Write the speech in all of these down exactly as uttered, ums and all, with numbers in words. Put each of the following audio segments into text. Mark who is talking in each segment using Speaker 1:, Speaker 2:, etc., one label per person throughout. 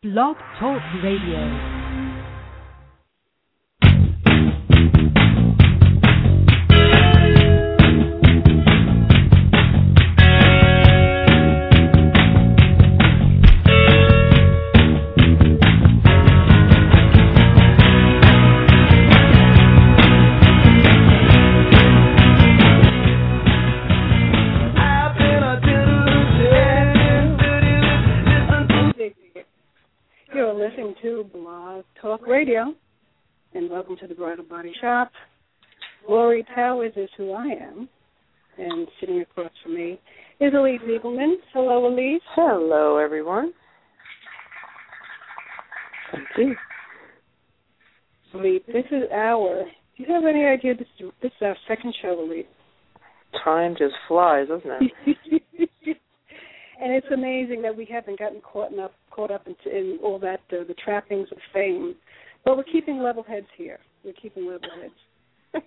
Speaker 1: Blog Talk Radio.
Speaker 2: Radio, and welcome to the Bridal Body Shop. Lori Towers is who I am, and sitting across from me is Elise Eagleman. Hello, Elise.
Speaker 3: Hello, everyone. Thank you.
Speaker 2: Elise, this is our, do you have any idea, this is, this is our second show, Elise?
Speaker 3: Time just flies, doesn't it?
Speaker 2: And it's amazing that we haven't gotten caught up, caught up in, in all that, uh, the trappings of fame. But we're keeping level heads here. We're keeping level heads.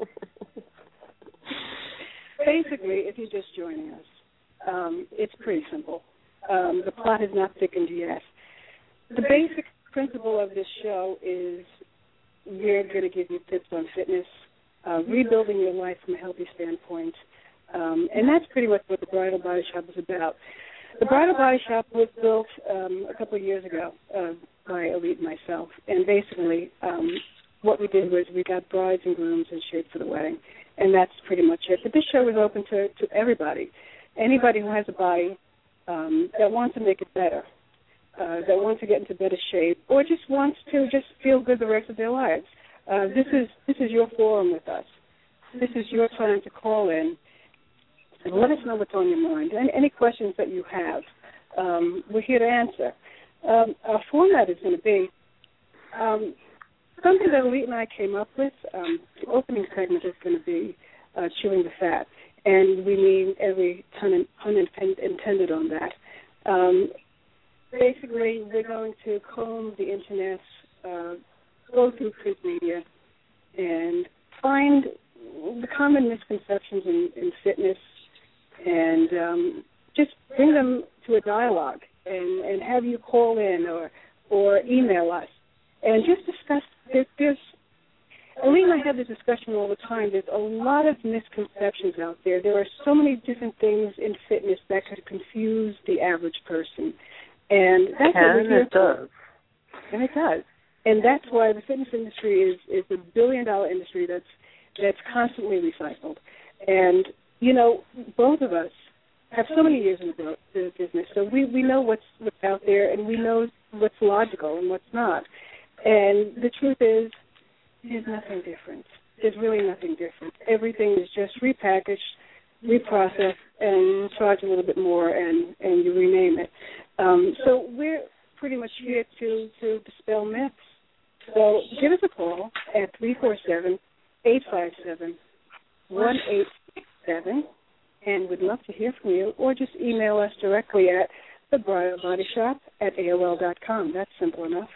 Speaker 2: Basically, if you're just joining us, um, it's pretty simple. Um, the plot has not thickened yet. The basic principle of this show is we're going to give you tips on fitness, uh, rebuilding your life from a healthy standpoint. Um, and that's pretty much what the Bridal Body Shop is about. The Bridal Body Shop was built um, a couple of years ago uh, by Elite and myself. And basically um, what we did was we got brides and grooms in shape for the wedding. And that's pretty much it. But this show is open to, to everybody. Anybody who has a body um, that wants to make it better, uh, that wants to get into better shape, or just wants to just feel good the rest of their lives. Uh, this is this is your forum with us. This is your time to call in and let us know what's on your mind. Any, any questions that you have, um, we're here to answer. Um, our format is going to be um, something that Elite and I came up with. Um, the opening segment is going to be uh, chewing the fat, and we mean every pun, pun intended on that. Um, basically, we're going to comb the internet, uh, go through print media, and find the common misconceptions in, in fitness, and um, just bring them to a dialogue and, and have you call in or or email us and just discuss. There's, there's Ellie and I have this discussion all the time. There's a lot of misconceptions out there. There are so many different things in fitness that could confuse the average person, and that's
Speaker 3: and
Speaker 2: what we're here
Speaker 3: it does.
Speaker 2: for. And it does. And that's why the fitness industry is, is a billion-dollar industry that's that's constantly recycled. And, you know, both of us have so many years in the, the business, so we, we know what's, what's out there, and we know what's logical and what's not. And the truth is, there's nothing different. There's really nothing different. Everything is just repackaged, reprocessed, and charged a little bit more, and, and you rename it. Um, so we're pretty much here to, to dispel myths. So give us a call at three four seven, eight five seven, one eight six seven, and we'd love to hear from you, or just email us directly at the Bridal Body Shop at A O L dot com. That's simple enough.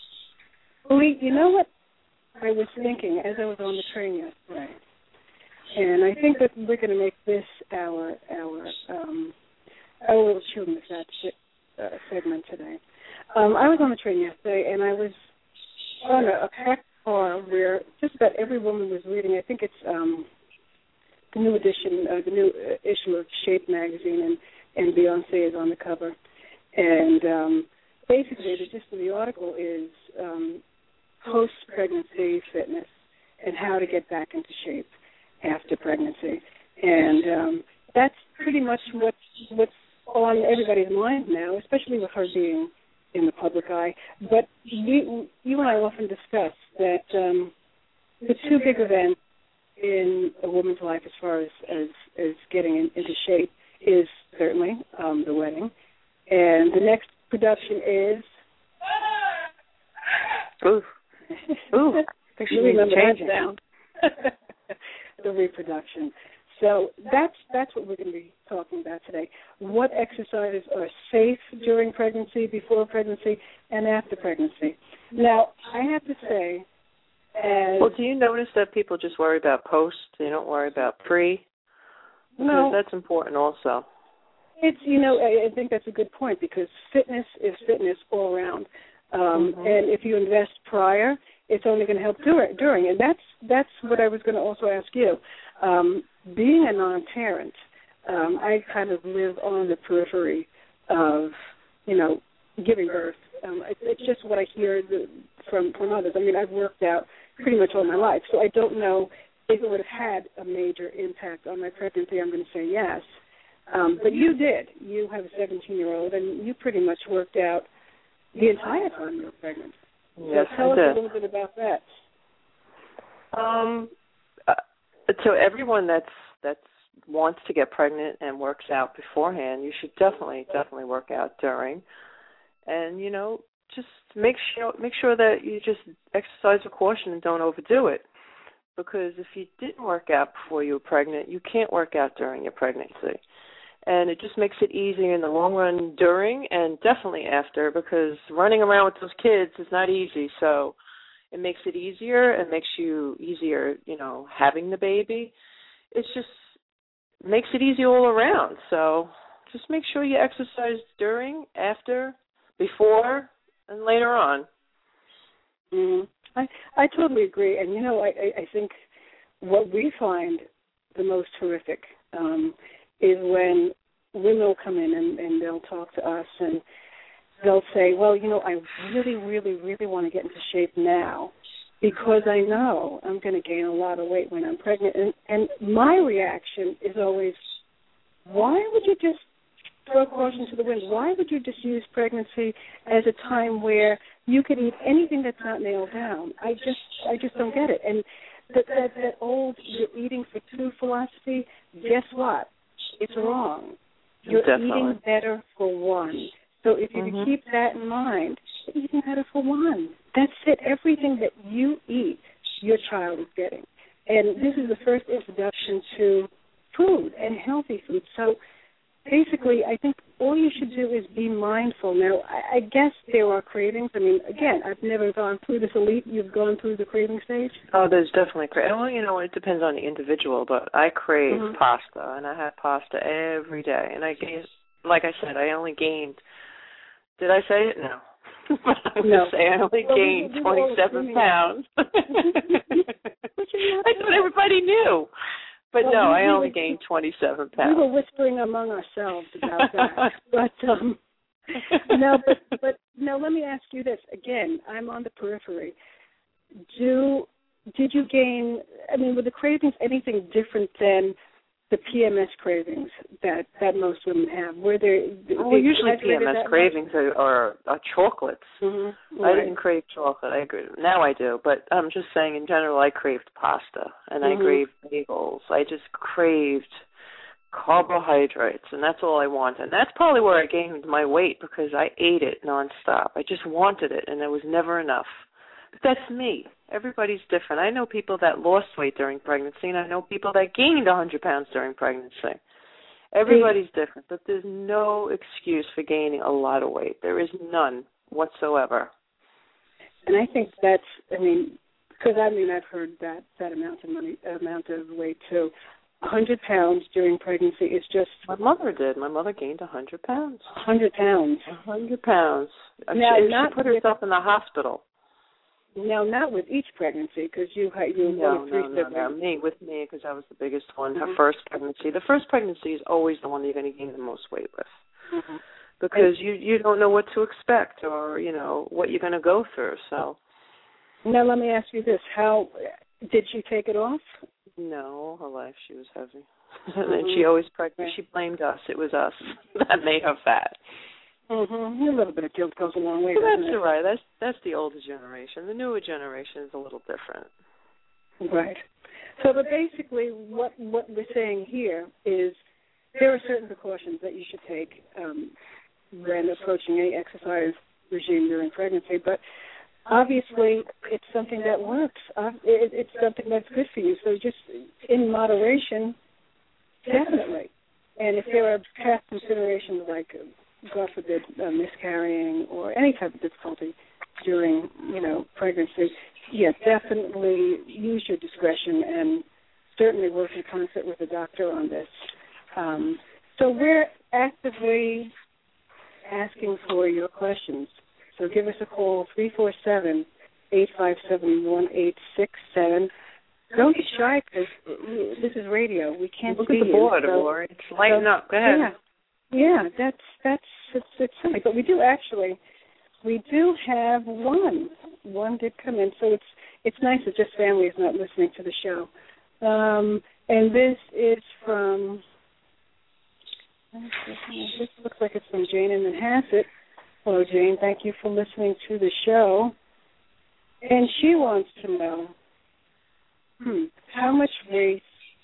Speaker 2: Lee, you know what I was thinking as I was on the train yesterday? And I think that we're going to make this our our um, our little chewing the fat uh, segment today. Um, I was on the train yesterday, and I was on a, a packed car where just about every woman was reading. I think it's um, the new edition, uh, the new issue of Shape magazine, and, and Beyonce is on the cover. And um, basically, the gist of the article is um, post-pregnancy fitness and how to get back into shape after pregnancy. And um, that's pretty much what's, what's on everybody's mind now, especially with her being in the public eye. But you, you and I often discuss that um, the two big events in a woman's life as far as, as, as getting in, into shape is certainly um, the wedding. And the next production is...
Speaker 3: Ooh. Ooh. I think she
Speaker 2: you
Speaker 3: needs
Speaker 2: remember
Speaker 3: to change
Speaker 2: that sound. The reproduction. So that's that's what we're going to be talking about today. What exercises are safe during pregnancy, before pregnancy, and after pregnancy. Now, I have to say, as
Speaker 3: well, do you notice that people just worry about post? They don't worry about pre? Because
Speaker 2: no,
Speaker 3: that's important also.
Speaker 2: It's, you know, I, I think that's a good point because fitness is fitness all around. Um,
Speaker 3: mm-hmm.
Speaker 2: And if you invest prior, it's only going to help during. during. And that's that's what I was going to also ask you. Um, being a non-parent, um, I kind of live on the periphery of, you know, giving birth. Um, it, it's just what I hear the, from, from others. I mean, I've worked out pretty much all my life, so I don't know if it would have had a major impact on my pregnancy. I'm going to say yes. Um, but you did. You have a seventeen-year-old, and you pretty much worked out the entire time you were pregnant.
Speaker 3: Yes,
Speaker 2: so tell
Speaker 3: I
Speaker 2: us
Speaker 3: did.
Speaker 2: a little bit about that.
Speaker 3: Um, uh, so everyone that's that's wants to get pregnant and works out beforehand, you should definitely definitely work out during, and you know just make sure make sure that you just exercise with caution and don't overdo it. Because if you didn't work out before you were pregnant, you can't work out during your pregnancy. And it just makes it easier in the long run during and definitely after, because running around with those kids is not easy. So it makes it easier. It makes you easier, you know, having the baby. It's just makes it easy all around. So just make sure you exercise during, after, before, and later on.
Speaker 2: Mm-hmm. I, I totally agree. And, you know, I, I, I think what we find the most horrific um, is when women will come in and, and they'll talk to us and they'll say, well, you know, I really, really, really want to get into shape now because I know I'm going to gain a lot of weight when I'm pregnant. And, and my reaction is always, why would you just throw caution to the wind? Why would you just use pregnancy as a time where you can eat anything that's not nailed down? I just I just don't get it. And that, that, that old you're eating for two philosophy, guess what? It's wrong. You're
Speaker 3: Definitely.
Speaker 2: eating better for one. So if you
Speaker 3: mm-hmm.
Speaker 2: can keep that in mind, you're eating better for one. That's it. Everything that you eat, your child is getting. And this is the first introduction to food and healthy food. So basically, I think all you should do is be mindful. Now, I, I guess there are cravings. I mean, again, I've never gone through this elite. You've gone through the craving stage?
Speaker 3: Oh, there's definitely craving. Well, you know, it depends on the individual, but I crave
Speaker 2: mm-hmm.
Speaker 3: pasta, and I have pasta every day. And I gained, like I said, I only gained, did I say it? No. I would
Speaker 2: no.
Speaker 3: say I only
Speaker 2: well,
Speaker 3: gained
Speaker 2: we, we
Speaker 3: twenty-seven pounds. I thought everybody knew. But
Speaker 2: well,
Speaker 3: no,
Speaker 2: we,
Speaker 3: I
Speaker 2: we
Speaker 3: only
Speaker 2: were,
Speaker 3: gained twenty-seven pounds.
Speaker 2: We were whispering among ourselves about that. but um, no, but but no. Let me ask you this again. I'm on the periphery. Do did you gain? I mean, were the cravings anything different than the P M S cravings that, that most women have? Were there?
Speaker 3: Well, they, usually P M S cravings are, are, are chocolates.
Speaker 2: Mm-hmm.
Speaker 3: I
Speaker 2: Right.
Speaker 3: didn't crave chocolate. I agree. Now I do, but I'm just saying in general, I craved pasta and
Speaker 2: mm-hmm.
Speaker 3: I craved bagels. I just craved carbohydrates, and that's all I wanted. And that's probably where I gained my weight because I ate it nonstop. I just wanted it, and there was never enough. But that's me. Everybody's different. I know people that lost weight during pregnancy, and I know people that gained one hundred pounds during pregnancy. Everybody's different, but there's no excuse for gaining a lot of weight. There is none whatsoever.
Speaker 2: And I think that's, I mean, because I mean, I've heard that, that amount of money, amount of weight too. one hundred pounds during pregnancy is just...
Speaker 3: My mother did. My mother gained one hundred pounds.
Speaker 2: one hundred pounds.
Speaker 3: one hundred pounds.
Speaker 2: Now,
Speaker 3: she,
Speaker 2: not
Speaker 3: she put herself in the hospital.
Speaker 2: Now, not with each pregnancy, because you had you
Speaker 3: no,
Speaker 2: one of three
Speaker 3: no, no, no, me with me because I was the biggest one. Her mm-hmm. first pregnancy. The first pregnancy is always the one that you're going to gain the most weight with, mm-hmm. because and, you you don't know what to expect or you know what you're going to go through. So
Speaker 2: now let me ask you this: How did she take it off?
Speaker 3: No, all her life she was heavy, mm-hmm. and she always pregnant. She blamed us. It was us that made her fat.
Speaker 2: Mm-hmm. A little bit of guilt goes a long way.
Speaker 3: Well, that's
Speaker 2: it?
Speaker 3: right. That's that's the older generation. The newer generation is a little different.
Speaker 2: Right. So, but basically, what what we're saying here is there are certain precautions that you should take um, when approaching any exercise regime during pregnancy. But obviously, it's something that works. Uh, it, it's something that's good for you. So, just in moderation, definitely. And if there are past considerations like God forbid, uh, miscarrying or any type of difficulty during, you know, pregnancy, yeah, definitely use your discretion and certainly work in concert with the doctor on this. Um, so where, actively asking for your questions. So give us a call, three four seven, eight five seven, one eight six seven. Don't be shy, because this is radio. We can't
Speaker 3: Look
Speaker 2: see
Speaker 3: at the board,
Speaker 2: you. So,
Speaker 3: It's lighting
Speaker 2: so,
Speaker 3: up. Go ahead.
Speaker 2: Yeah, yeah, that's, that's it's, it's funny. But we do actually, we do have one. One did come in, so it's it's nice that just family is not listening to the show. Um, and this is from, this looks like it's from Jane in Manhasset. Hello, Jane. Thank you for listening to the show. And she wants to know, hmm, how much weight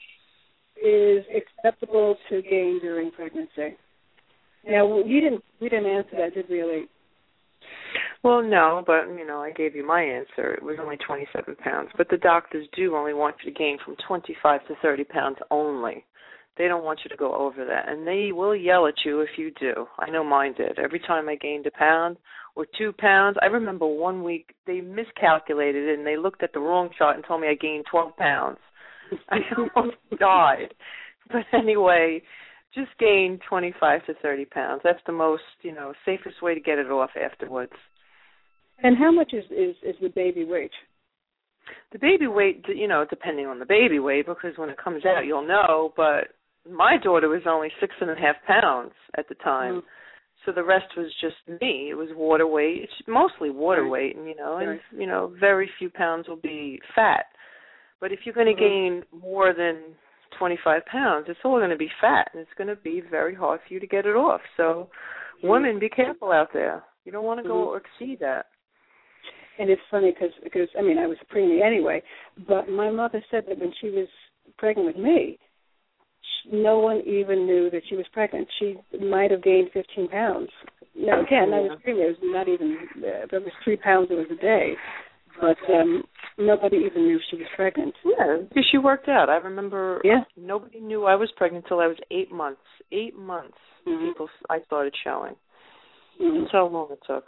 Speaker 2: is acceptable to gain during pregnancy? Now, we didn't we didn't answer that, did we, Elite?
Speaker 3: Well, no, but, you know, I gave you my answer. It was only twenty-seven pounds. But the doctors do only want you to gain from twenty-five to thirty pounds only. They don't want you to go over that. And they will yell at you if you do. I know mine did. Every time I gained a pound or two pounds, I remember one week they miscalculated it and they looked at the wrong chart and told me I gained twelve pounds. I almost died. But anyway, just gain twenty-five to thirty pounds. That's the most, you know, safest way to get it off afterwards.
Speaker 2: And how much is, is, is the baby weight?
Speaker 3: The baby weight, you know, depending on the baby weight, because when it comes out, you'll know. But my daughter was only six and a half pounds at the time. Mm. So the rest was just me. It was water weight. It's mostly water right. weight, and, you know, and, right. you know, very few pounds will be fat. But if you're going to mm-hmm. gain more than twenty-five pounds, it's all going to be fat, and it's going to be very hard for you to get it off. So mm-hmm. women, be careful out there. You don't want to go mm-hmm. exceed that.
Speaker 2: And it's funny because, because, I mean, I was a preemie anyway, but my mother said that when she was pregnant with me, she, no one even knew that she was pregnant. She might have gained fifteen pounds. Now, again, yeah. I was preemie. It was not even, uh, there was three pounds it was a day. But um, nobody even knew she was pregnant.
Speaker 3: Yeah, because she worked out. I remember
Speaker 2: yeah.
Speaker 3: nobody knew I was pregnant until I was eight months. Eight months mm-hmm. people I started showing. Mm-hmm. That's how long it took.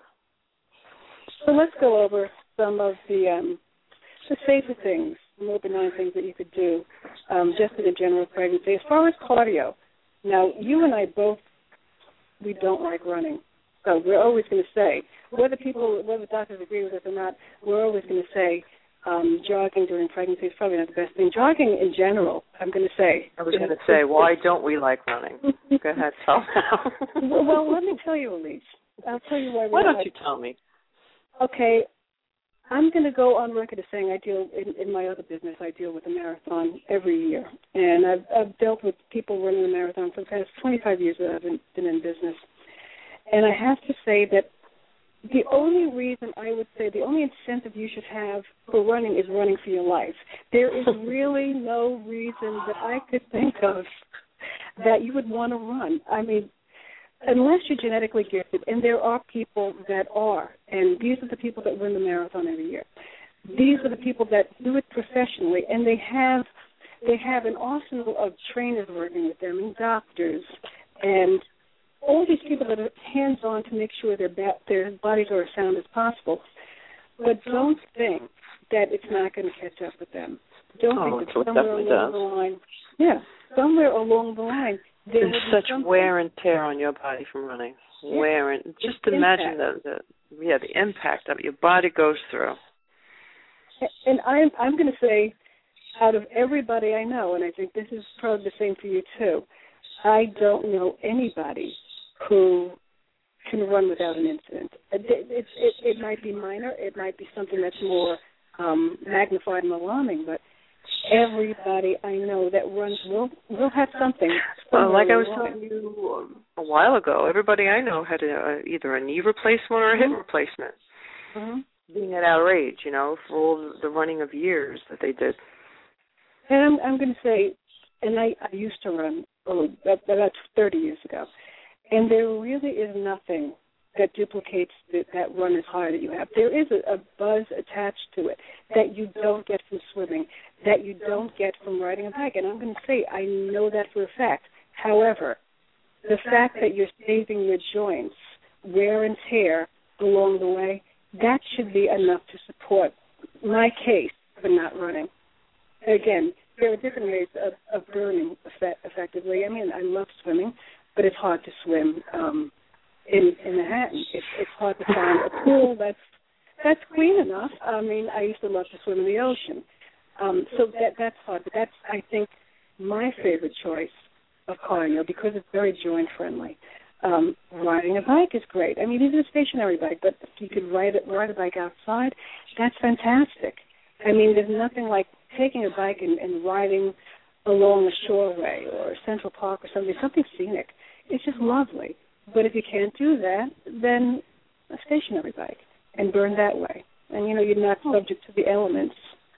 Speaker 2: So let's go over some of the um, the safer things, the more benign things that you could do um, just in a general pregnancy. As far as cardio, now you and I both, we don't like running. So we're always going to say, whether people, whether doctors agree with us or not, we're always going to say um, jogging during pregnancy is probably not the best thing. Jogging in general, I'm going to say.
Speaker 3: I was going to say, why don't we like running? Go ahead, tell me.
Speaker 2: well, well, let me tell you, Elise. I'll tell you why.
Speaker 3: Why don't
Speaker 2: like
Speaker 3: you tell me?
Speaker 2: Okay, I'm going to go on record as saying I deal, in, in my other business, I deal with a marathon every year. And I've, I've dealt with people running a marathon for the past twenty-five years that I've been, been in business. And I have to say that the only reason I would say, the only incentive you should have for running is running for your life. There is really no reason that I could think of that you would want to run. I mean, unless you're genetically gifted, and there are people that are, and these are the people that win the marathon every year. These are the people that do it professionally, and they have they have an arsenal of trainers working with them, and doctors, and all these people that are hands-on to make sure their ba- their bodies are as sound as possible. But don't think that it's not going to catch up with them. Don't
Speaker 3: oh,
Speaker 2: think that somewhere along
Speaker 3: does.
Speaker 2: the line, yeah, somewhere along the line, there
Speaker 3: There's such
Speaker 2: something.
Speaker 3: wear and tear on your body from running.
Speaker 2: Yeah.
Speaker 3: Wear and just
Speaker 2: it's
Speaker 3: imagine
Speaker 2: impact.
Speaker 3: the, the yeah the impact that your body goes through.
Speaker 2: And I'm I'm going to say, out of everybody I know, and I think this is probably the same for you too, I don't know anybody who can run without an incident. It, it, it, it might be minor. It might be something that's more um, magnified and alarming, but everybody I know that runs will will have something.
Speaker 3: Well, like I was telling you a while ago, everybody I know had a, either a knee replacement or a
Speaker 2: mm-hmm.
Speaker 3: hip replacement.
Speaker 2: Mm-hmm.
Speaker 3: Being at our age, you know, for all the running of years that they did.
Speaker 2: And I'm, I'm going to say, and I, I used to run oh, about thirty years ago, and there really is nothing that duplicates the, that run as high that you have. There is a, a buzz attached to it that you don't get from swimming, that you don't get from riding a bike. And I'm going to say, I know that for a fact. However, the fact that you're saving your joints, wear and tear along the way, that should be enough to support my case for not running. Again, there are different ways of, of burning effect, effectively. I mean, I love swimming. but it's hard to swim um, in in Manhattan. It's it's hard to find a pool that's that's clean enough. I mean, I used to love to swim in the ocean, um, so that that's hard. But that's, I think, my favorite choice of cardio because it's very joint friendly. Um, riding a bike is great. I mean, even a stationary bike, but if you could ride it, ride a bike outside, that's fantastic. I mean, there's nothing like taking a bike and, and riding along a shoreway or Central Park or something, something scenic. It's just lovely. But if you can't do that, then a stationary bike and burn that way. And, you know, you're not subject to the elements.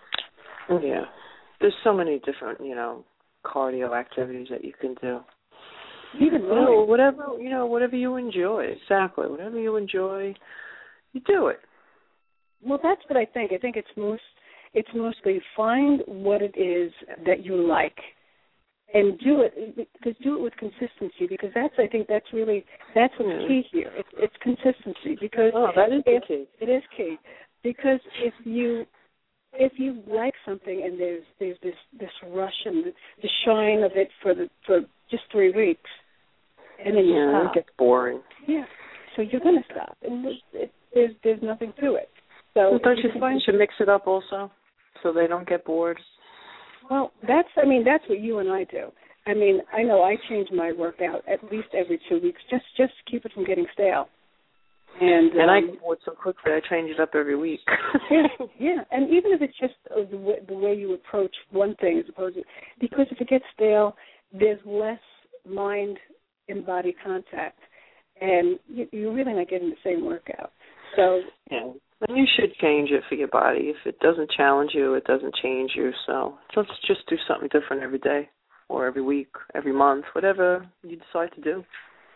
Speaker 3: Yeah. There's so many different, you know, cardio activities that you can do.
Speaker 2: Even
Speaker 3: well, whatever, you know, whatever you enjoy. Exactly. Whatever you enjoy, you do it.
Speaker 2: Well, that's what I think. I think it's most, it's mostly find what it is that you like and do it, because do it with consistency, because that's, I think that's really, that's what's
Speaker 3: yeah.
Speaker 2: key here. It's, it's consistency, because
Speaker 3: oh, that is
Speaker 2: if,
Speaker 3: the key.
Speaker 2: It is key, because if you, if you like something and there's there's this, this rush and the, the shine of it for the for just three weeks, and then you
Speaker 3: yeah,
Speaker 2: stop.
Speaker 3: It gets boring.
Speaker 2: Yeah, so you're going to stop, and there's, it, there's there's nothing to it. So
Speaker 3: well, don't you
Speaker 2: you
Speaker 3: think
Speaker 2: find,
Speaker 3: you should mix it up also, so they don't get bored?
Speaker 2: Well, that's I mean that's what you and I do. I mean I know I change my workout at least every two weeks just just to keep it from getting stale. And
Speaker 3: and
Speaker 2: um,
Speaker 3: I get bored so quickly I change it up every week.
Speaker 2: yeah, yeah, and even if it's just uh, the, way, the way you approach one thing as opposed to, because if it gets stale, there's less mind and body contact, and you, you're really not getting the same workout. So
Speaker 3: yeah, and you should change it for your body. If it doesn't challenge you, it doesn't change you. So let's just do something different every day, or every week, every month, whatever you decide to do.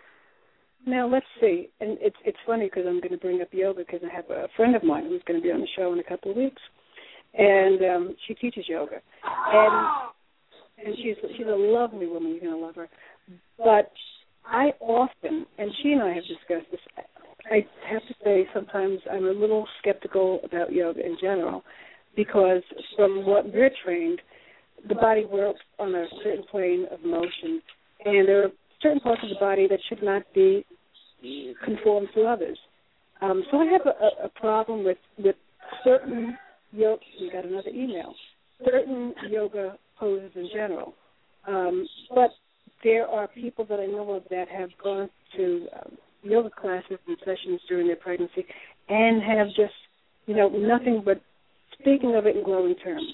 Speaker 2: Now, let's see, and it's it's funny because I'm going to bring up yoga because I have a friend of mine who's going to be on the show in a couple of weeks, and um, she teaches yoga, and and she's she's a lovely woman. You're going to love her. But I often, and she and I have discussed this, I have to say sometimes I'm a little skeptical about yoga in general because from what we're trained, the body works on a certain plane of motion, and there are certain parts of the body that should not be conformed to others. Um, so I have a, a problem with, with certain yoga, we got another email, certain yoga poses in general. Um, but there are people that I know of that have gone to um, yoga classes and sessions during their pregnancy and have just, you know, nothing but speaking of it in glowing terms.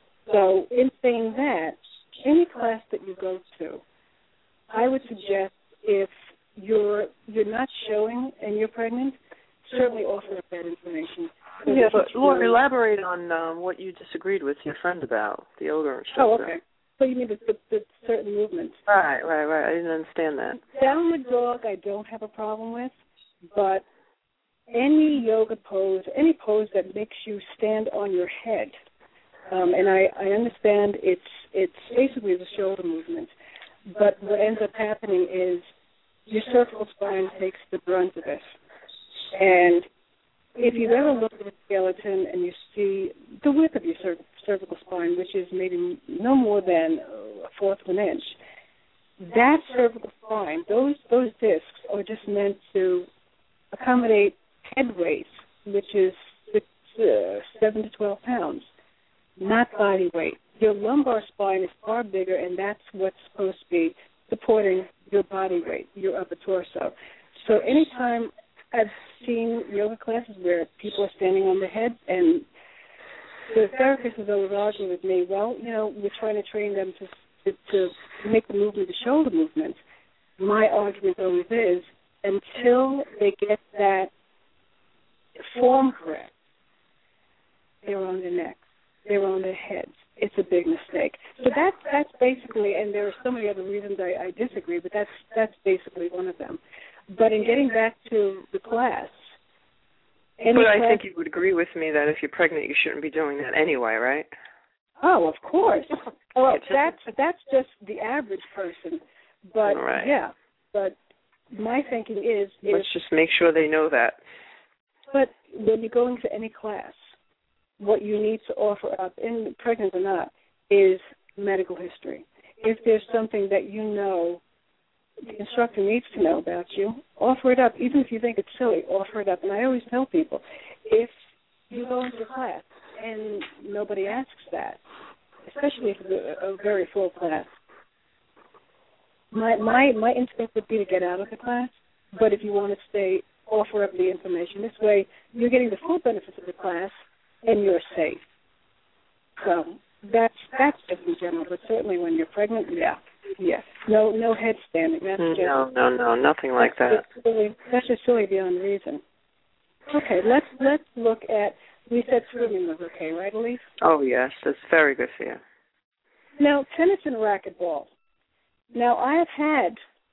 Speaker 2: So in saying that, any class that you go to, I would suggest if you're you're not showing and you're pregnant, certainly offer up that information.
Speaker 3: Yeah, but Laura, elaborate on um, what you disagreed with your friend about, the yoga instructor.
Speaker 2: Oh, okay. So you mean the, the, the certain movements.
Speaker 3: Right, right, right. I didn't understand that.
Speaker 2: Downward dog I don't have a problem with, but any yoga pose, any pose that makes you stand on your head, um, and I, I understand it's it's basically the shoulder movement, but what ends up happening is your cervical spine takes the brunt of it. And if you've ever looked at a skeleton and you see the width of your cer- cervical spine, which is maybe no more than a fourth of an inch, that cervical spine, those those discs are just meant to accommodate head weight, which is six, uh, seven to twelve pounds, not body weight. Your lumbar spine is far bigger, and that's what's supposed to be supporting your body weight, your upper torso. So anytime I've seen yoga classes where people are standing on their heads, and the therapist is always arguing with me, well, you know, we're trying to train them to, to, to make the movement, the shoulder movement. My argument always is, until they get that form correct, they're on their necks, they're on their heads. It's a big mistake. So that's that's basically, and there are so many other reasons I, I disagree, but that's that's basically one of them. But in getting back to the class, any
Speaker 3: but I
Speaker 2: class,
Speaker 3: think you would agree with me that if you're pregnant, you shouldn't be doing that anyway, right?
Speaker 2: Oh, of course. Well, that's that's just the average person. But
Speaker 3: right.
Speaker 2: yeah, but my thinking is, is
Speaker 3: let's just make sure they know that.
Speaker 2: But when you're going to any class, what you need to offer up, in pregnant or not, is medical history. If there's something that you know the instructor needs to know about you. Offer it up, even if you think it's silly. Offer it up. And I always tell people, if you go into class and nobody asks that, especially if it's a, a very full class, my my my instinct would be to get out of the class. But if you want to stay, offer up the information. This way, you're getting the full benefits of the class, and you're safe. So that's that's just in general, but certainly when you're pregnant, yeah, yeah, no no head standing. That's just,
Speaker 3: no, no, no, nothing like that.
Speaker 2: Just silly, that's just silly beyond reason. Okay, let's let's look at. We said swimming was okay, right, Elise?
Speaker 3: Oh yes, that's very good for you.
Speaker 2: Now tennis and racquetball. Now I have had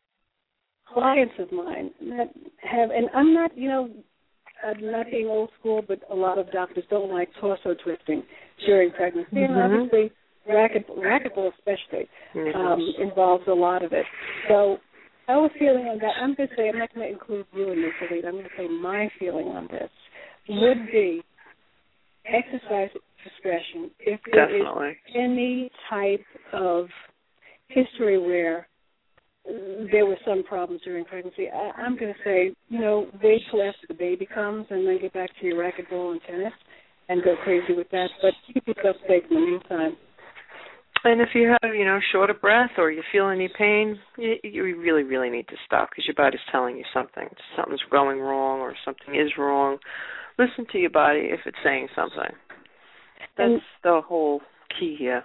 Speaker 2: clients of mine that have, and I'm not, you know, I'm not being old school, but a lot of doctors don't like torso twisting during pregnancy,
Speaker 3: mm-hmm.
Speaker 2: and obviously racket, racquetball especially
Speaker 3: mm-hmm.
Speaker 2: um, involves a lot of it. So our feeling on that, I'm going to say, I'm not going to include you in this, Elite. I'm going to say my feeling on this would be exercise discretion. If there
Speaker 3: Definitely.
Speaker 2: is any type of history where there were some problems during pregnancy, I, I'm going to say, you know, wait till after the baby comes and then get back to your racquetball and tennis and go crazy with that. But keep yourself safe in the meantime.
Speaker 3: And if you have, you know, short of breath or you feel any pain, you, you really, really need to stop because your body's telling you something. Something's going wrong or something is wrong. Listen to your body if it's saying something. That's and, the whole key here.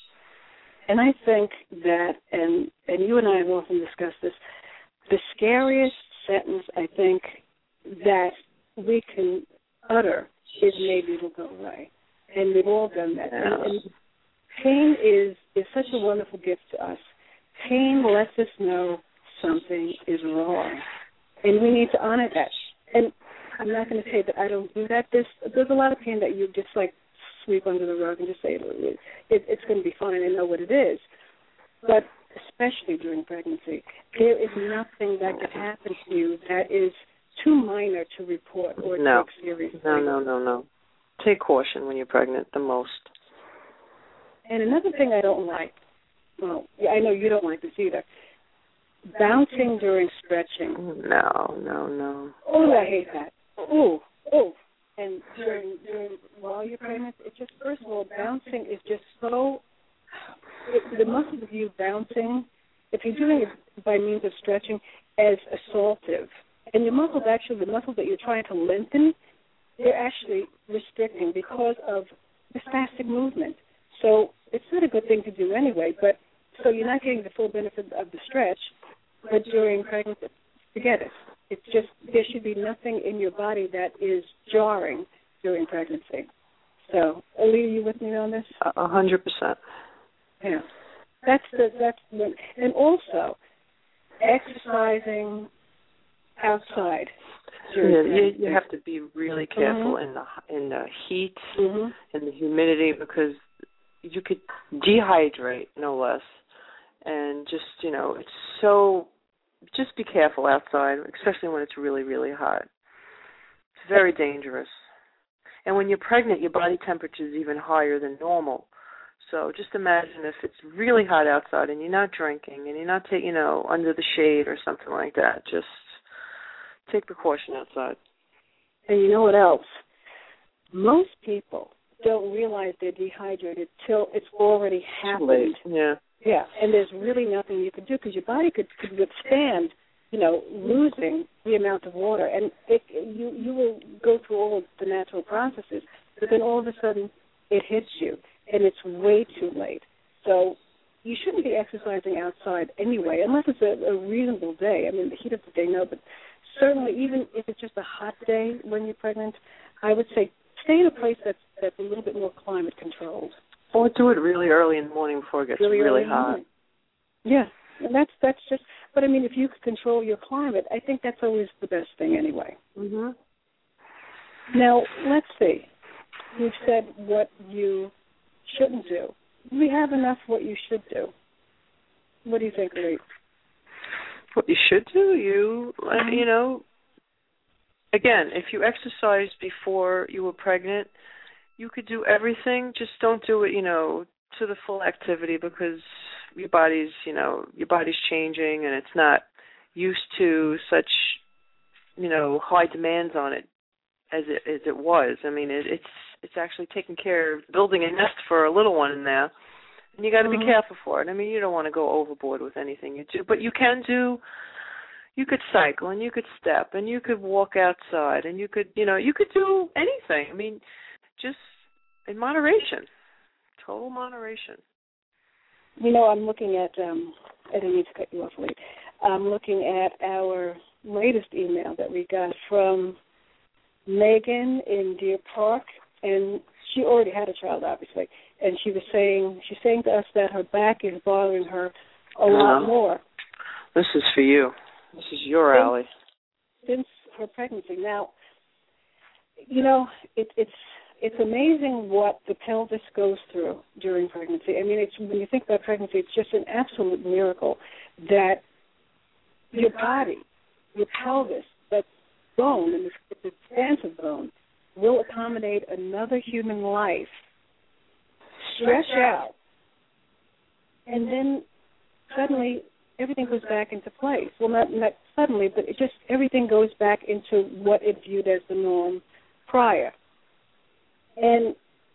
Speaker 2: And I think that, and and you and I have often discussed this, the scariest sentence I think that we can utter is maybe it'll go away. And we've all done that.
Speaker 3: Yeah.
Speaker 2: And, and pain is, is such a wonderful gift to us. Pain lets us know something is wrong. And we need to honor that. And I'm not going to say that I don't do that. There's, there's a lot of pain that you just like sweep under the rug and just say it, it, it's going to be fine and know what it is. But especially during pregnancy, there is nothing that could happen to you that is too minor to report or
Speaker 3: no.
Speaker 2: take seriously.
Speaker 3: No, no, no, no. Take caution when you're pregnant the most.
Speaker 2: And another thing I don't like, well, I know you don't like this either, bouncing during stretching.
Speaker 3: No, no, no.
Speaker 2: Oh, I hate that. Oh, oh. And during, during while you're pregnant, it just, first of all, bouncing is just so, it, the muscles of you bouncing, if you're doing it by means of stretching, as assaultive. And your muscles actually, the muscles that you're trying to lengthen, they're actually restricting because of the spastic movement. So it's not a good thing to do anyway, but so you're not getting the full benefit of the stretch, but during pregnancy, forget it. It's just, there should be nothing in your body that is jarring during pregnancy. So, Ali, are you with me on this?
Speaker 3: A hundred percent.
Speaker 2: Yeah. That's the, that's the, and also exercising outside.
Speaker 3: Yeah, you, you have to be really careful mm-hmm. in the in the heat
Speaker 2: mm-hmm.
Speaker 3: and the humidity because you could dehydrate, no less. And just, you know, it's so, just be careful outside, especially when it's really, really hot. It's very dangerous. And when you're pregnant, your body temperature is even higher than normal. So just imagine if it's really hot outside and you're not drinking and you're not, ta- you know, under the shade or something like that. Just take precaution outside.
Speaker 2: And you know what else? Most people don't realize they're dehydrated till it's already happened.
Speaker 3: Yeah.
Speaker 2: Yeah, and there's really nothing you can do because your body could, could withstand, you know, losing the amount of water. And it, you you will go through all of the natural processes, but then all of a sudden it hits you, and it's way too late. So you shouldn't be exercising outside anyway, unless it's a, a reasonable day. I mean, the heat of the day, no, but certainly even if it's just a hot day when you're pregnant, I would say stay in a place that's, that's a little bit more climate controlled.
Speaker 3: Or do it really early in the morning before it gets
Speaker 2: really,
Speaker 3: really
Speaker 2: early
Speaker 3: hot.
Speaker 2: Yeah, and that's that's just. But I mean, if you could control your climate, I think that's always the best thing anyway.
Speaker 3: Mhm.
Speaker 2: Now let's see. You've said what you shouldn't do. Do we have enough what you should do? What do you think, Lee?
Speaker 3: What you should do, you mm-hmm. you know. Again, if you exercised before you were pregnant, you could do everything, just don't do it, you know, to the full activity because your body's, you know, your body's changing and it's not used to such, you know, high demands on it as it as it was. I mean, it, it's it's actually taking care of building a nest for a little one in there, and you got to mm-hmm. be careful for it. I mean, you don't want to go overboard with anything you do, but you can do. You could cycle, and you could step, and you could walk outside, and you could, you know, you could do anything. I mean, just in moderation, total moderation.
Speaker 2: You know, I'm looking at, um, I didn't mean to cut you off, Lee. I'm looking at our latest email that we got from Megan in Deer Park, and she already had a child, obviously, and she was saying, she's saying to us that her back is bothering her a lot more.
Speaker 3: This is for you. This is your
Speaker 2: since,
Speaker 3: alley.
Speaker 2: Since her pregnancy. Now, you know, it, it's it's amazing what the pelvis goes through during pregnancy. I mean, it's when you think about pregnancy, it's just an absolute miracle that your body, your pelvis, that bone, and the expansive bone, will accommodate another human life, stretch out, and then suddenly everything goes back into place. Well, not, not suddenly, but it just everything goes back into what it viewed as the norm prior. And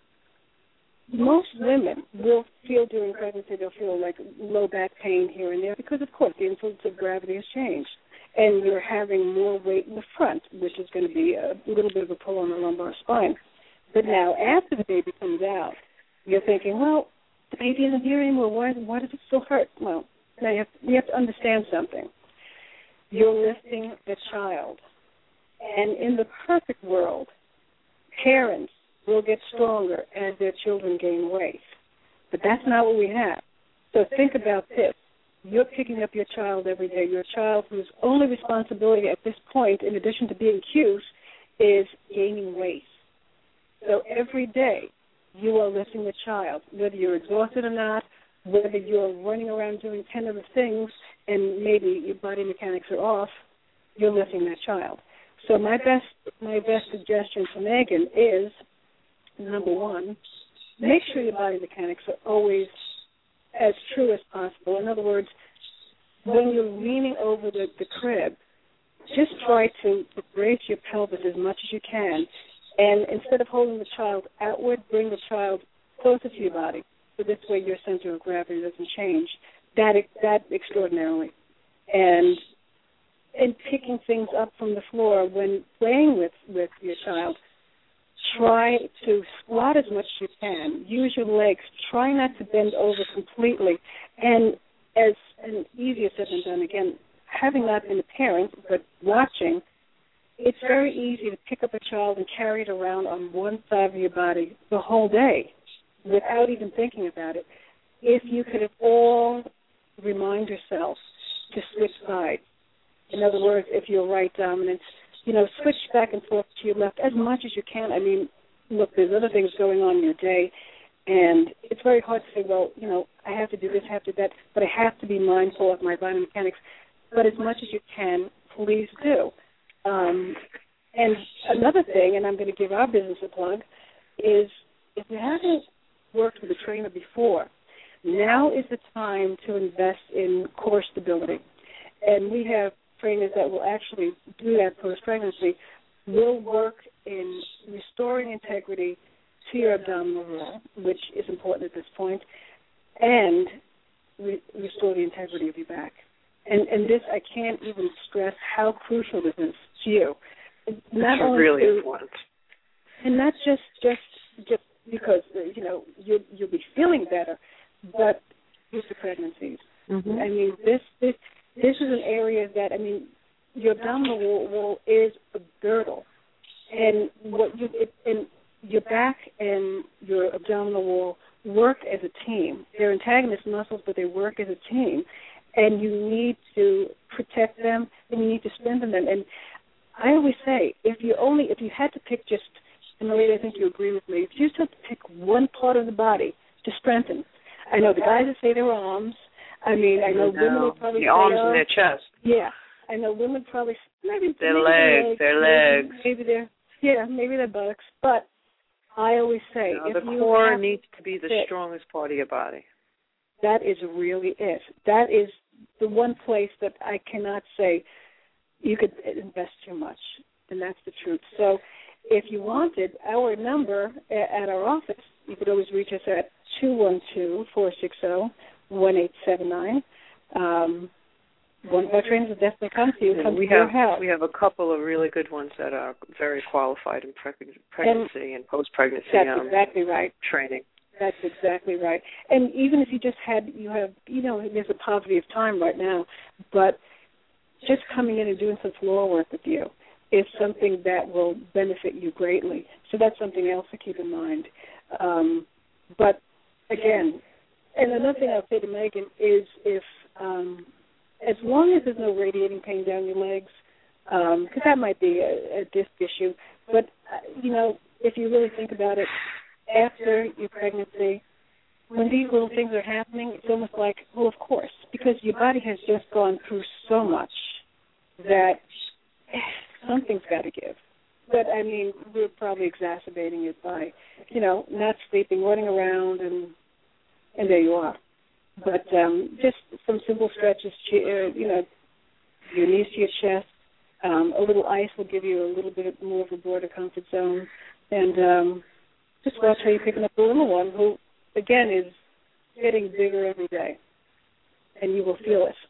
Speaker 2: most women will feel during pregnancy, they'll feel like low back pain here and there because, of course, the influence of gravity has changed. And you're having more weight in the front, which is going to be a little bit of a pull on the lumbar spine. But now, after the baby comes out, you're thinking, well, the baby isn't here anymore. Why, why does it still hurt? Well, now you have, you have to understand something. You're lifting the child. And in the perfect world, parents will get stronger as their children gain weight. But that's not what we have. So think about this. You're picking up your child every day. Your child whose only responsibility at this point, in addition to being cute, is gaining weight. So every day you are lifting the child, whether you're exhausted or not, whether you're running around doing ten other things and maybe your body mechanics are off, you're lifting that child. So my best my best suggestion to Megan is, number one, make sure your body mechanics are always as true as possible. In other words, when you're leaning over the, the crib, just try to brace your pelvis as much as you can, and instead of holding the child outward, bring the child closer to your body. So this way your center of gravity doesn't change that that extraordinarily. And and picking things up from the floor when playing with, with your child, try to squat as much as you can. Use your legs. Try not to bend over completely. And as and easier said than done, again, having not been a parent but watching, it's very easy to pick up a child and carry it around on one side of your body the whole day without even thinking about it. If you could at all remind yourself to switch sides. In other words, if you're right dominant, you know, switch back and forth to your left as much as you can. I mean, look, there's other things going on in your day, and it's very hard to say, well, you know, I have to do this, I have to do that, but I have to be mindful of my biomechanics. But as much as you can, please do. Um, and another thing, and I'm going to give our business a plug, is if you haven't worked with a trainer before, now is the time to invest in core stability. And we have trainers that will actually do that post-pregnancy. We'll work in restoring integrity to your abdominal wall, which is important at this point, and re- restore the integrity of your back. And, and this, I can't even stress how crucial this is to you. Not
Speaker 3: That's
Speaker 2: only
Speaker 3: really
Speaker 2: to,
Speaker 3: important.
Speaker 2: And not just just just because you know you'll you'll be feeling better, but with the pregnancies.
Speaker 3: Mm-hmm.
Speaker 2: I mean, this this this is an area that I mean, your abdominal wall, wall is a girdle, and what you it, and your back and your abdominal wall work as a team. They're antagonist muscles, but they work as a team, and you need to protect them, and you need to strengthen them. And I always say, if you only if you had to pick just, and Maria, I think you agree with me, if you just had to pick one part of the body to strengthen. I know the guys that say their arms. I mean, I know, I know. women would probably
Speaker 3: the
Speaker 2: say
Speaker 3: arms
Speaker 2: uh,
Speaker 3: and their chest.
Speaker 2: Yeah, I know women probably maybe
Speaker 3: their
Speaker 2: maybe
Speaker 3: legs,
Speaker 2: their
Speaker 3: legs,
Speaker 2: their legs, maybe their yeah, maybe their buttocks. But I always say,
Speaker 3: no,
Speaker 2: if
Speaker 3: the
Speaker 2: you
Speaker 3: core
Speaker 2: have
Speaker 3: needs to be the
Speaker 2: fit,
Speaker 3: strongest part of your body.
Speaker 2: that is really it. That is the one place that I cannot say you could invest too much, and that's the truth. So if you wanted our number at our office, you could always reach us at two one two, four six zero, one eight seven nine. Um, one of our trainers will definitely come to you, come
Speaker 3: we
Speaker 2: to
Speaker 3: have,
Speaker 2: your house.
Speaker 3: We have a couple of really good ones that are very qualified in preg- pregnancy and, and post-pregnancy
Speaker 2: that's
Speaker 3: um,
Speaker 2: exactly right.
Speaker 3: training.
Speaker 2: That's exactly right. And even if you just had, you have, you know, there's a poverty of time right now, but just coming in and doing some floor work with you is something that will benefit you greatly. So that's something else to keep in mind. Um, but again, and another thing I'll say to Megan is if, um, as long as there's no radiating pain down your legs, because um, that might be a, a disc issue, but, uh, you know, if you really think about it, after your pregnancy, when these little things are happening, it's almost like, well, of course, because your body has just gone through so much that something's got to give. But, I mean, we're probably exacerbating it by, you know, not sleeping, running around, and and there you are. But um, just some simple stretches, you know, your knees to your chest. Um, a little ice will give you a little bit more of a broader comfort zone. And um, just watch how you're picking up the little one who, again, is getting bigger every day. And you will feel it.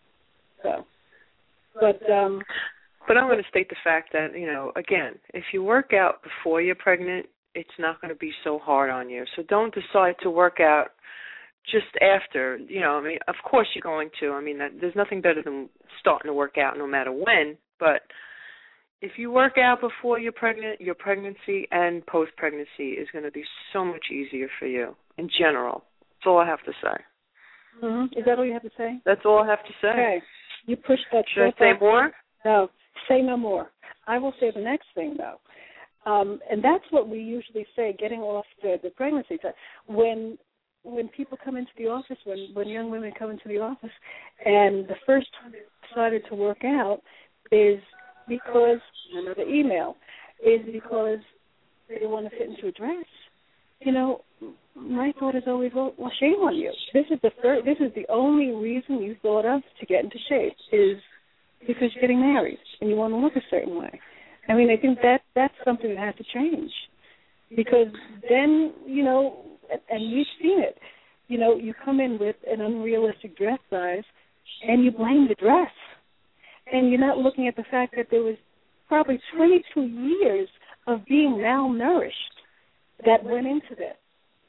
Speaker 2: So, but... Um,
Speaker 3: But I'm going to state the fact that, you know, again, if you work out before you're pregnant, it's not going to be so hard on you. So don't decide to work out just after. You know, I mean, of course you're going to. I mean, that, there's nothing better than starting to work out no matter when. But if you work out before you're pregnant, your pregnancy and post-pregnancy is going to be so much easier for you in general. That's all I have to say.
Speaker 2: Mm-hmm. Is that all you have to say?
Speaker 3: That's all I have to say.
Speaker 2: Okay. You push that.
Speaker 3: Should I say more?
Speaker 2: No. Say no more. I will say the next thing, though. Um, and that's what we usually say, getting off the, the pregnancy side. When when people come into the office, when, when young women come into the office, and the first time they decided to work out is because, another email, is because they want to fit into a dress. You know, my thought is always, well, well shame on you. This is the first, this is the only reason you thought of to get into shape is because you're getting married and you want to look a certain way. I mean, I think that that's something that has to change because then, you know, and we've seen it, you know, you come in with an unrealistic dress size and you blame the dress. And you're not looking at the fact that there was probably twenty-two years of being malnourished that went into this.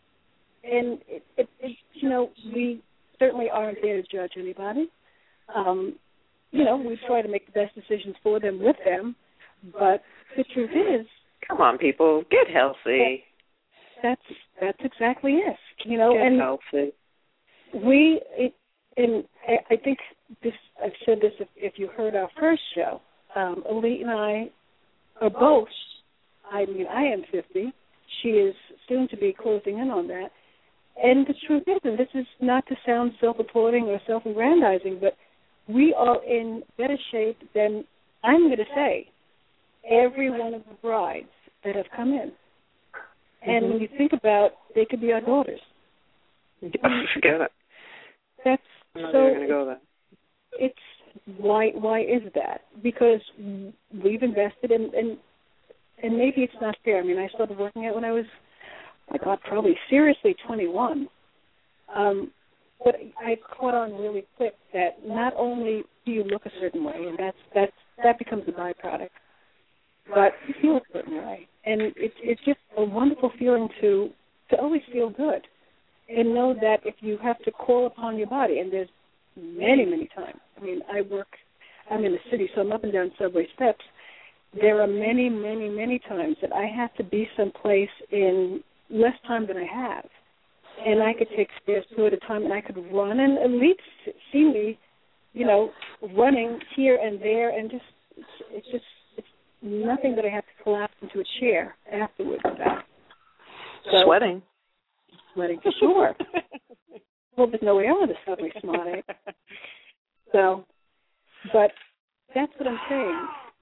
Speaker 2: And, it, it, it, you know, we certainly aren't there to judge anybody. Um, you know, we try to make the best decisions for them with them. But the truth is...
Speaker 3: Come on, people. Get healthy.
Speaker 2: That's that's exactly it. You know,
Speaker 3: Get
Speaker 2: and
Speaker 3: healthy.
Speaker 2: We, it, and I think this, I've said this if, if you heard our first show, um, Elite and I are both, I mean, I am fifty. She is soon to be closing in on that. And the truth is, and this is not to sound self-applauding or self-aggrandizing, but we are in better shape than, I'm going to say, every one of the brides that have come in. And mm-hmm. when you think about, they could be our daughters.
Speaker 3: Forget it.
Speaker 2: That's
Speaker 3: I'm not
Speaker 2: so.
Speaker 3: even going to go there.
Speaker 2: It's why. Why is that? Because we've invested in, and and maybe it's not fair. I mean, I started working out when I was, I got probably seriously twenty-one. Um, but I caught on really quick that not only do you look a certain way, and that's that's that becomes a byproduct, but you feel a certain way, and it's it's just a wonderful feeling to to always feel good, and know that if you have to call upon your body, and there's many many times. I mean, I work, I'm in the city, so I'm up and down subway steps. There are many many many times that I have to be someplace in less time than I have, and I could take stairs two at a time, and I could run, and at least see me, you know, running here and there, and just it's, it's just. Nothing that I have to collapse into a chair afterwards of that. So,
Speaker 3: sweating.
Speaker 2: Sweating for sure. Well, there's no way out of this subway smart, eh? So, but that's what I'm saying.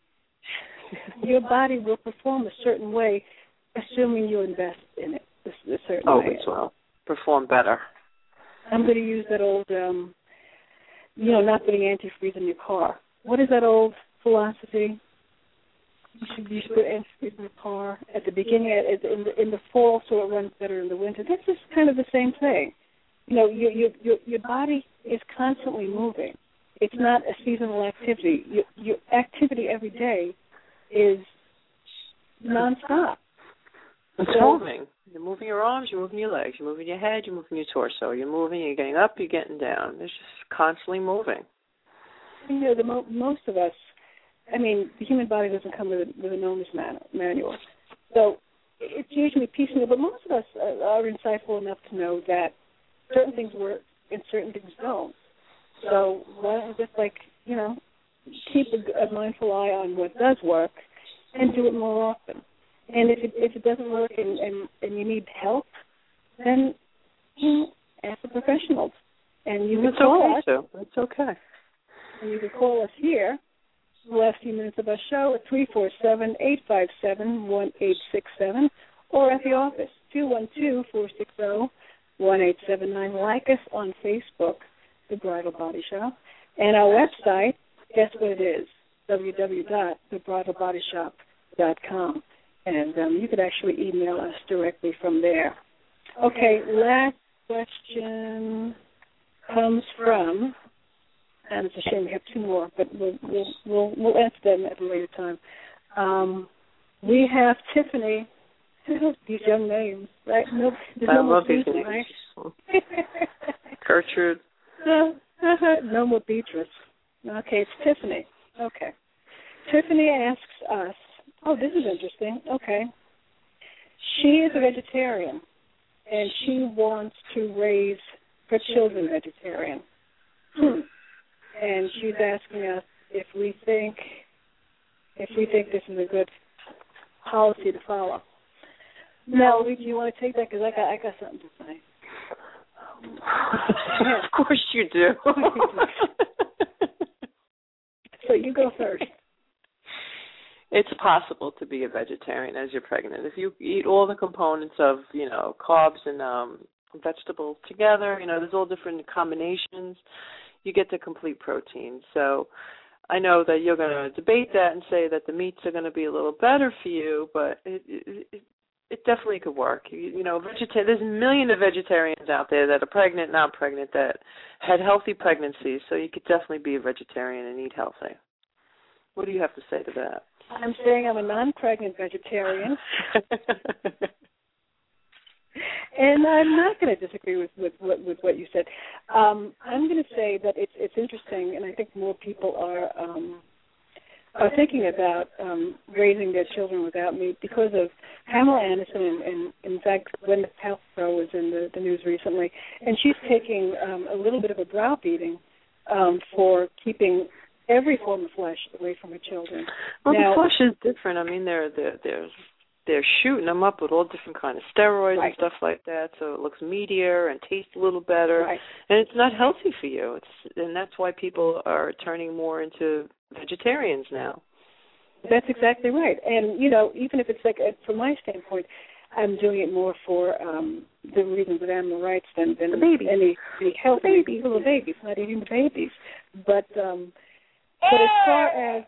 Speaker 2: Your body will perform a certain way, assuming you invest in it a, a certain
Speaker 3: oh,
Speaker 2: way.
Speaker 3: Oh, as well. Perform better.
Speaker 2: I'm going to use that old um, you know, not putting antifreeze in your car. What is that old philosophy? You should, you should put antifreeze in the car at the beginning, at, in, the, in the fall, so it runs better in the winter. That's just kind of the same thing. You know, your your your, your body is constantly moving. It's not a seasonal activity. Your, your activity every day is nonstop.
Speaker 3: It's
Speaker 2: so,
Speaker 3: moving. You're moving your arms, you're moving your legs, you're moving your head, you're moving your torso. You're moving, you're getting up, you're getting down. It's just constantly moving.
Speaker 2: You know, the mo- most of us, I mean, the human body doesn't come with, a, with an owner's man- manual. So it's usually piecemeal, but most of us are, are insightful enough to know that certain things work and certain things don't. So why don't we just, like, you know, keep a, a mindful eye on what does work and do it more often. And if it, if it doesn't work and, and, and you need help, then, you know, ask the professionals. And you can
Speaker 3: it's
Speaker 2: call
Speaker 3: okay,
Speaker 2: us.
Speaker 3: too. It's okay.
Speaker 2: And you can call us here the last few minutes of our show at three four seven, eight five seven, one eight six seven or at the office, two one two, four six zero, one eight seven nine. Like us on Facebook, The Bridal Body Shop. And our website, guess what it is, w w w dot the bridal body shop dot com. And um, you could actually email us directly from there. Okay, last question comes from, and it's a shame we have two more, but we'll we'll we'll, we'll answer them at a later time. Um, we have Tiffany. These young names, right? No, there's
Speaker 3: I
Speaker 2: no more
Speaker 3: love these
Speaker 2: Susan,
Speaker 3: names.
Speaker 2: right?
Speaker 3: Gertrude.
Speaker 2: No more Beatrice. Okay, it's Tiffany. Okay. Tiffany asks us, oh, this is interesting. Okay. She is a vegetarian, and she wants to raise her children vegetarian. Hmm. And she's asking us if we think if we think this is a good policy to follow. Now, do you want to take that? Because I got I got something to say.
Speaker 3: Of course you do.
Speaker 2: So you go first.
Speaker 3: It's possible to be a vegetarian as you're pregnant. If you eat all the components of, you know, carbs and um, vegetables together, you know, there's all different combinations, you get the complete protein. So I know that you're going to debate that and say that the meats are going to be a little better for you, but it, it, it, it definitely could work. You, you know, vegeta- there's a million of vegetarians out there that are pregnant, not pregnant, that had healthy pregnancies, so you could definitely be a vegetarian and eat healthy. What do you have to say to that?
Speaker 2: I'm saying I'm a non-pregnant vegetarian. And I'm not going to disagree with, with, with, with what you said. Um, I'm going to say that it's it's interesting, and I think more people are um, are thinking about um, raising their children without meat because of Pamela Anderson, and, and in fact, Gwyneth Paltrow was in the, the news recently, and she's taking um, a little bit of a browbeating um, for keeping every form of flesh away from her children.
Speaker 3: Well,
Speaker 2: now,
Speaker 3: the flesh is different. I mean, they're they're they're they're shooting them up with all different kind of steroids
Speaker 2: right.
Speaker 3: and stuff like that, so it looks meatier and tastes a little better,
Speaker 2: right.
Speaker 3: and it's not healthy for you. It's and that's why people are turning more into vegetarians now.
Speaker 2: That's exactly right. And you know, even if it's like, uh, from my standpoint, I'm doing it more for um, the reasons of animal rights than, than
Speaker 3: the baby.
Speaker 2: any any health
Speaker 3: the babies.
Speaker 2: for the babies, not eating the babies. But um, but as far as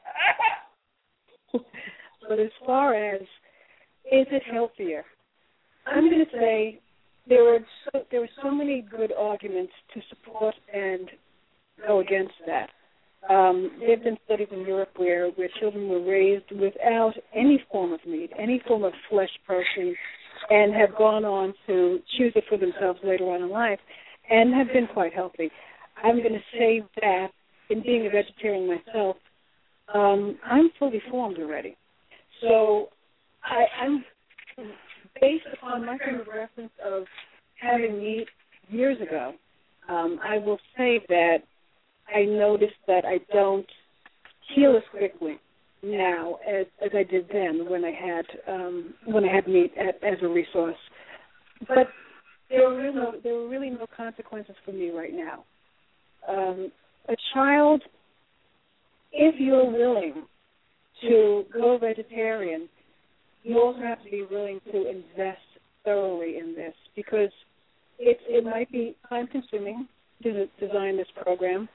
Speaker 2: but as far as is it healthier? I'm going to say there were so, there were so many good arguments to support and go against that. Um, there have been studies in Europe where, where children were raised without any form of meat, any form of flesh protein, and have gone on to choose it for themselves later on in life and have been quite healthy. I'm going to say that in being a vegetarian myself, um, I'm fully formed already. So I, I'm based upon my frame of reference of having meat years ago. Um, I will say that I noticed that I don't heal as quickly now as, as I did then when I had um, when I had meat at, as a resource. But there were really no, there were really no consequences for me right now. Um, a child, if you're willing to go vegetarian, you also have to be willing to invest thoroughly in this because it, it might be time-consuming to design this program,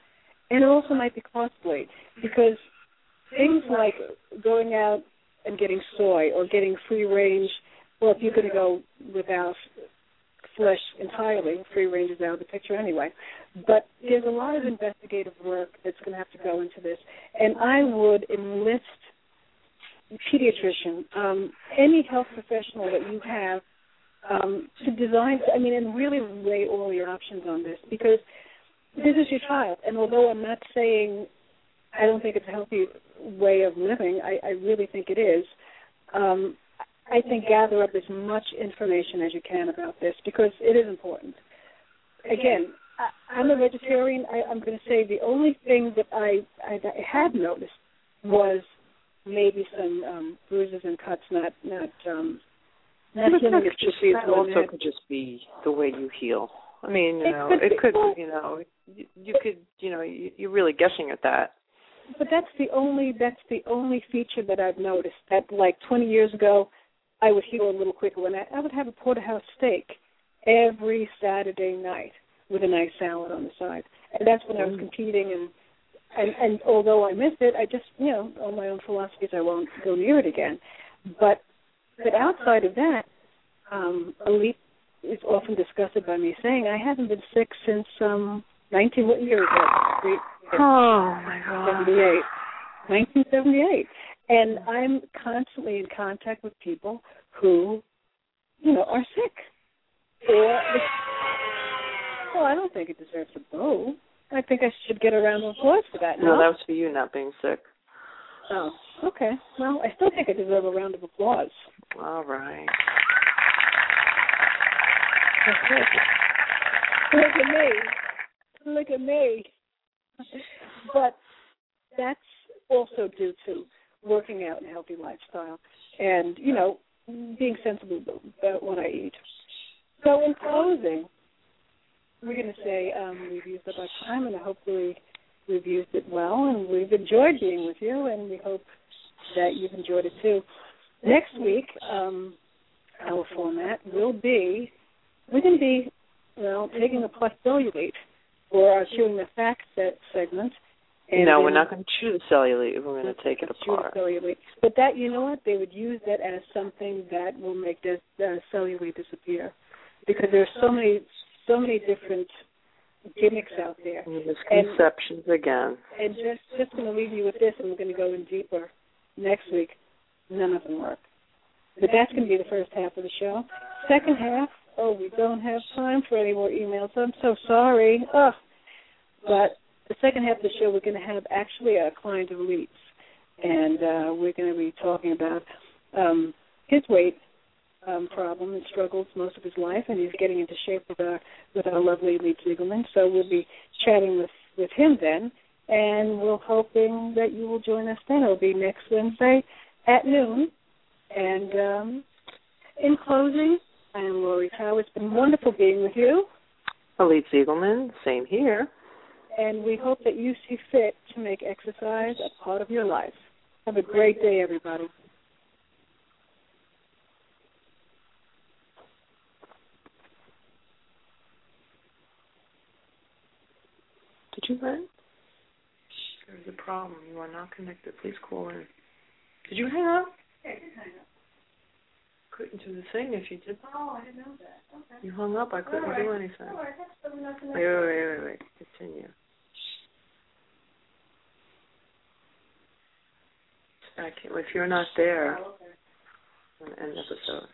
Speaker 2: And it also might be costly because things like going out and getting soy or getting free range, well, if you're going to go without flesh entirely, free range is out of the picture anyway. But there's a lot of investigative work that's going to have to go into this. And I would enlist pediatrician, um, any health professional that you have um, to design, I mean, and really weigh all your options on this, because this is your child. And although I'm not saying I don't think it's a healthy way of living, I, I really think it is, um, I think gather up as much information as you can about this, because it is important. Again, I, I'm a vegetarian. I, I'm going to say the only thing that I, I, I had noticed was maybe some um, bruises and cuts, not not um, not healing
Speaker 3: just, that also could just be the way you heal. I mean, you
Speaker 2: it
Speaker 3: know,
Speaker 2: could
Speaker 3: it
Speaker 2: be,
Speaker 3: could,
Speaker 2: well,
Speaker 3: you know, you, you could, you know, you, you're really guessing at that.
Speaker 2: But that's the only that's the only feature that I've noticed. That like twenty years ago, I would heal a little quicker. When I, I would have a porterhouse steak every Saturday night with a nice salad on the side, and that's when mm. I was competing. And, and and although I missed it, I just, you know, on my own philosophies, I won't go near it again. But but outside of that, um, Elite is often discussed by me, saying I haven't been sick since um, nineteen what year is that?
Speaker 3: Oh my God,
Speaker 2: seventy-eight, nineteen seventy-eight. And I'm constantly in contact with people who, you know, are sick. Or, well, I don't think it deserves a bow. I think I should get a round of applause for that.
Speaker 3: No,
Speaker 2: No,
Speaker 3: that was for you not being sick.
Speaker 2: Oh, okay. Well, I still think I deserve a round of applause.
Speaker 3: All right.
Speaker 2: Look at me. Look at me. But that's also due to working out and a healthy lifestyle and, you know, being sensible about what I eat. So in closing, we're going to say um, we've used up our time, and hopefully we've used it well, and we've enjoyed being with you, and we hope that you've enjoyed it too. Next week, um, our format will be, we're going to be, well, taking a plus cellulite for our Chewing the Facts segment. And
Speaker 3: no, we're not going to chew the cellulite. We're going to take it apart.
Speaker 2: Cellulite. But that, you know what, they would use that as something that will make the uh, cellulite disappear, because there's so many, so many different gimmicks out there.
Speaker 3: Misconceptions and, again.
Speaker 2: And just just going to leave you with this, and we're going to go in deeper next week. None of them work. But that's going to be the first half of the show. Second half, oh, we don't have time for any more emails. I'm so sorry. Oh, but the second half of the show, we're going to have actually a client of Elite's, and uh, we're going to be talking about um, his weight um, problem and struggles most of his life, and he's getting into shape with our with our lovely Elite Ziegelman. So we'll be chatting with, with him then, and we're hoping that you will join us then. It'll be next Wednesday at noon. And um, in closing, I am Lori Howe. It's been wonderful being with you.
Speaker 3: Elite Ziegelman, same here.
Speaker 2: And we hope that you see fit to make exercise a part of your life. Have a great day, everybody.
Speaker 3: Did you hang? There's a problem. You are not connected. Please call in. Did you hang up?
Speaker 2: Yeah, I did hang up.
Speaker 3: Couldn't do the thing if you did.
Speaker 2: Oh, I didn't know that. Okay.
Speaker 3: You hung up. I couldn't
Speaker 2: right.
Speaker 3: do anything.
Speaker 2: All right, that's still not connected.
Speaker 3: Wait, wait, wait, wait, wait. Continue. I can't, if you're not there,
Speaker 2: Oh, okay.
Speaker 3: an episode.